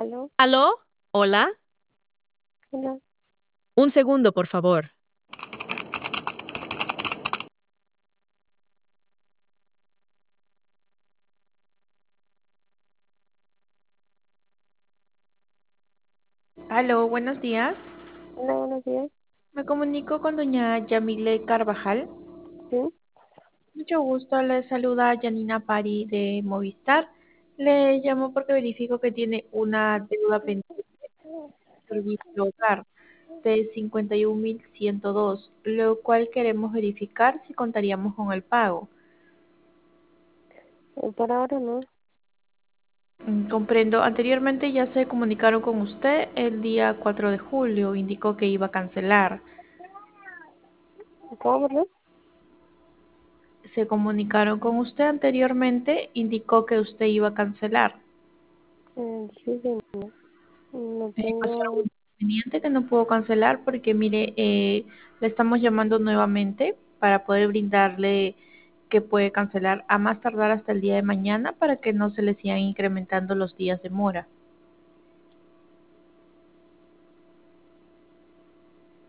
¿Aló? ¿Aló? ¿Hola? Hola. Un segundo, por favor. Aló, buenos días. Hola, buenos días. Me comunico con doña Yamile Carvajal. Sí, Mucho gusto, le saluda Janina Pari de Movistar. Le llamo porque verifico que tiene una deuda pendiente del servicio hogar de 51.102, lo cual queremos verificar si contaríamos con el pago. por ahora no. Comprendo, anteriormente ya se comunicaron con usted el día 4 de julio, indicó que iba a cancelar. ¿Cómo, perdón? Se comunicaron con usted anteriormente, indicó que usted iba a cancelar. Sí, sí, no ¿Pasó tengo. algún inconveniente que no puedo cancelar? Porque mire, le estamos llamando nuevamente para poder brindarle que puede cancelar a más tardar hasta el día de mañana para que no se le sigan incrementando los días de mora.